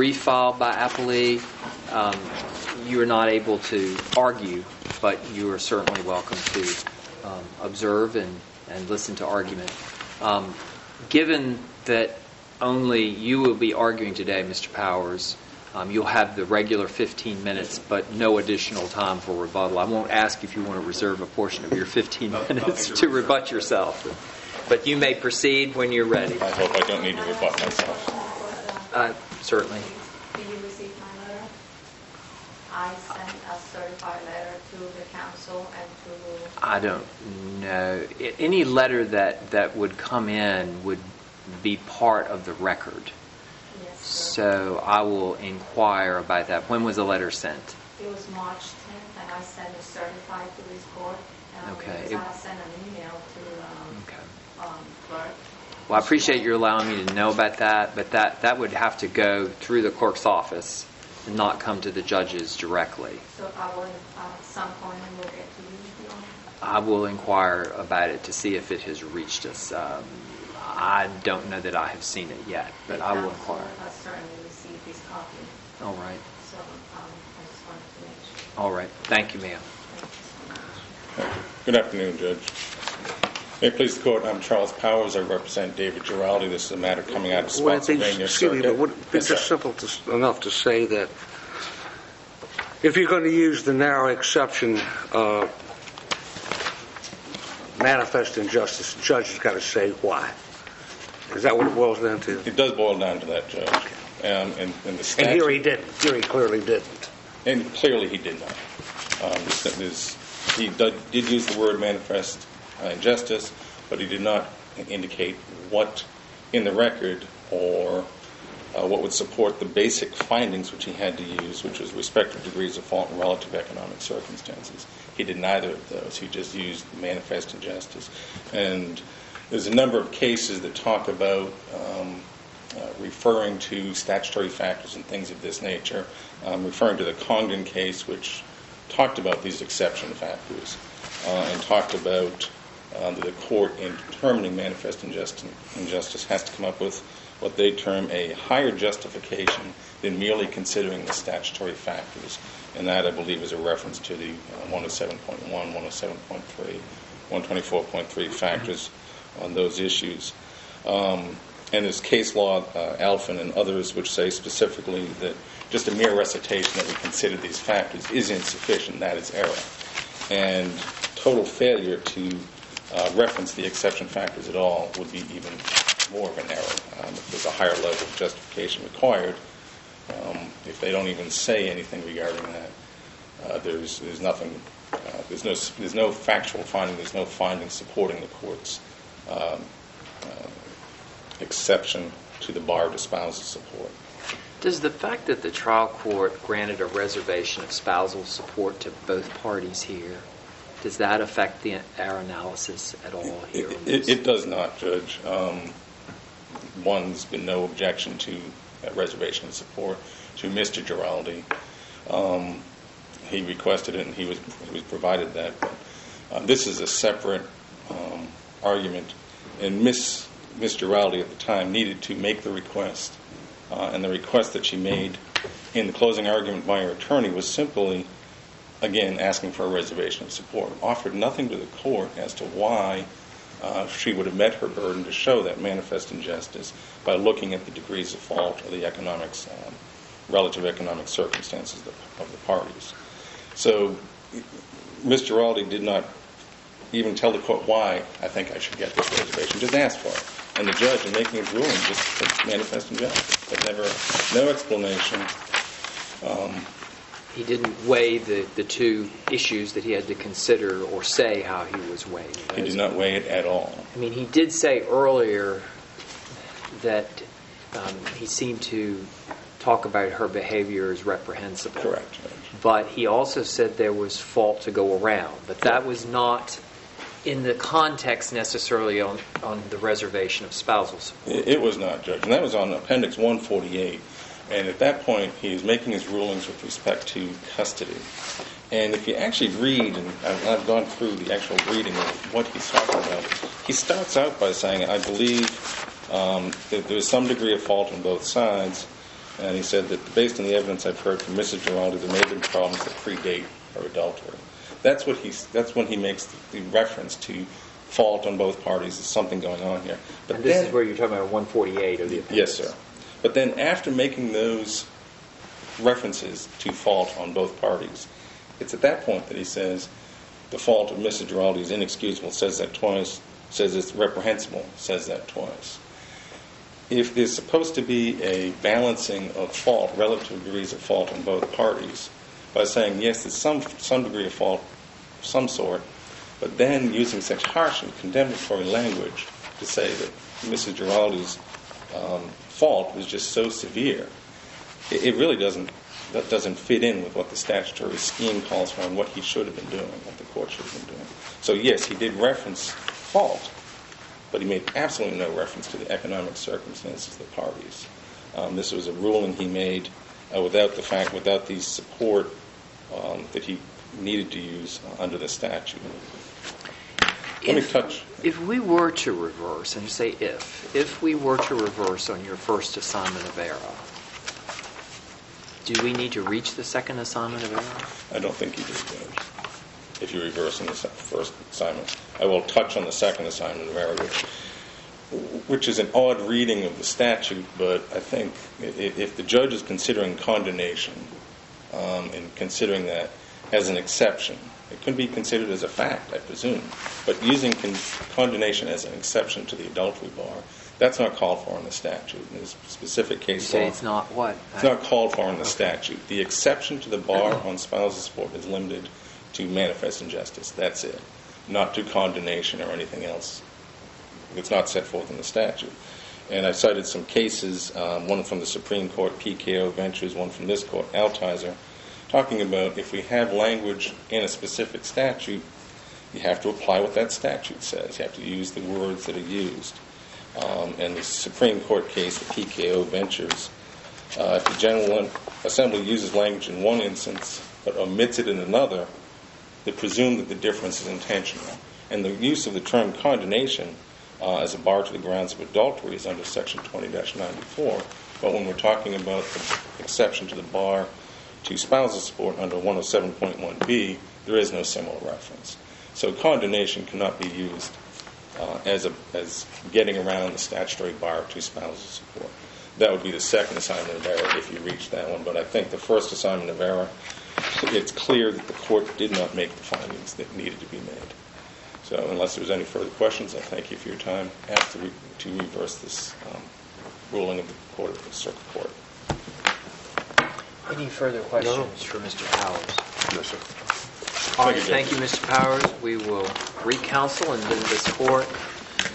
brief filed by appellee. You are not able to argue, but you are certainly welcome to observe and listen to argument. Given that only you will be arguing today, Mr. Powers, you'll have the regular 15 minutes, but no additional time for rebuttal. I won't ask if you want to reserve a portion of your 15 minutes to rebut yourself. But you may proceed when you're ready. I hope I don't need to rebut myself. Certainly. Did you receive my letter? I sent a certified letter to the council and to... I don't know. Any letter that would come in would be part of the record. Yes, sir. So I will inquire about that. When was the letter sent? It was March 10th, and I sent it certified to this court. Okay. I sent an email to clerk. Well, I appreciate you allowing me to know about that, but that would have to go through the clerk's office and not come to the judges directly. So I will, at some point, we'll get to you. I will inquire about it to see if it has reached us. I don't know that I have seen it yet, but I will inquire. I certainly received this copy. All right. So I just wanted to make sure. All right. Thank you, ma'am. Thank you so much. Good afternoon, Judge. May it please the Court, I'm Charles Powers. I represent David Giraldi. This is a matter coming out of Spotsylvania Circuit. But would it be just simple enough to say that if you're going to use the narrow exception manifest injustice, the judge has got to say why. Is that what it boils down to? It does boil down to that, Judge. And the statute, and here he didn't. Here he clearly didn't. And clearly he did not. He did use the word manifest injustice, but he did not indicate what in the record or what would support the basic findings which he had to use, which was respective degrees of fault and relative economic circumstances. He did neither of those. He just used manifest injustice. And there's a number of cases that talk about referring to statutory factors and things of this nature, referring to the Congdon case, which talked about these exception factors and talked about the court in determining manifest injustice has to come up with what they term a higher justification than merely considering the statutory factors. And that, I believe, is a reference to the 107.1, 107.3, 124.3 factors on those issues. And there's case law, Alphen and others, which say specifically that just a mere recitation that we consider these factors is insufficient. That is error. And total failure to reference the exception factors at all would be even more of an error. If there's a higher level of justification required, if they don't even say anything regarding that, there's nothing. There's no factual finding. There's no finding supporting the court's exception to the bar of spousal support. Does the fact that the trial court granted a reservation of spousal support to both parties here, does that affect our analysis at all here? It does not, Judge. There's been no objection to that reservation of support to Mr. Giraldi. He requested it and he was provided that. But this is a separate argument, and Ms. Giraldi at the time needed to make the request, and the request that she made in the closing argument by her attorney was simply, again, asking for a reservation of support. Offered nothing to the court as to why she would have met her burden to show that manifest injustice by looking at the degrees of fault or the economics, relative economic circumstances of the parties. So Ms. Giraldi did not even tell the court why I think I should get this reservation, just asked for it. And the judge, in making his ruling, just said manifest injustice. But no explanation. He didn't weigh the two issues that he had to consider or say how he was weighing those. He did not weigh it at all. I mean, he did say earlier that he seemed to talk about her behavior as reprehensible. Correct, Judge. But he also said there was fault to go around. But that was not in the context necessarily on the reservation of spousal support. It was not, Judge. And that was on Appendix 148. And at that point, he is making his rulings with respect to custody. And if you actually read, and I've gone through the actual reading of what he's talking about, he starts out by saying, I believe that there's some degree of fault on both sides, And he said that based on the evidence I've heard from Mrs. Giraldi, there may have been problems that predate her adultery. That's when he makes the reference to fault on both parties. There's something going on here. But And this is where you're talking about 148 of the appendix. Yes, sir. But then after making those references to fault on both parties, it's at that point that he says the fault of Mrs. Giraldi is inexcusable, says that twice, says it's reprehensible, says that twice. If there's supposed to be a balancing of fault, relative degrees of fault on both parties, by saying, yes, there's some degree of fault of some sort, but then using such harsh and condemnatory language to say that Mrs. Giraldi's fault was just so severe, it really doesn't fit in with what the statutory scheme calls for and what he should have been doing, what the court should have been doing. So yes, he did reference fault, but he made absolutely no reference to the economic circumstances of the parties. This was a ruling he made without the support that he needed to use under the statute. If we were to reverse, and say if we were to reverse on your first assignment of error, do we need to reach the second assignment of error? I don't think you do, Judge, if you reverse on the first assignment. I will touch on the second assignment of error, which is an odd reading of the statute, but I think if the judge is considering condemnation and considering that as an exception, it can be considered as a fact, I presume, but using condemnation as an exception to the adultery bar, that's not called for in the statute. There's specific case law. You say it's not what? It's not called for in the statute. The exception to the bar on spousal support is limited to manifest injustice. That's it. Not to condemnation or anything else. It's not set forth in the statute. And I cited some cases, one from the Supreme Court, PKO Ventures, one from this court, Altizer, talking about if we have language in a specific statute, you have to apply what that statute says. You have to use the words that are used. And the Supreme Court case, the PKO Ventures, if the General Assembly uses language in one instance but omits it in another, they presume that the difference is intentional. And the use of the term condemnation as a bar to the grounds of adultery is under Section 20-94. But when we're talking about the exception to the bar to spousal support under 107.1b, there is no similar reference. So condemnation cannot be used as getting around the statutory bar to spousal support. That would be the second assignment of error if you reach that one. But I think the first assignment of error, it's clear that the court did not make the findings that needed to be made. So unless there's any further questions, I thank you for your time. I ask to reverse this ruling of the Circuit Court. Any further questions for Mr. Powers? No, sir. All right, thank you, Mr. Powers. We will recounsel and then this court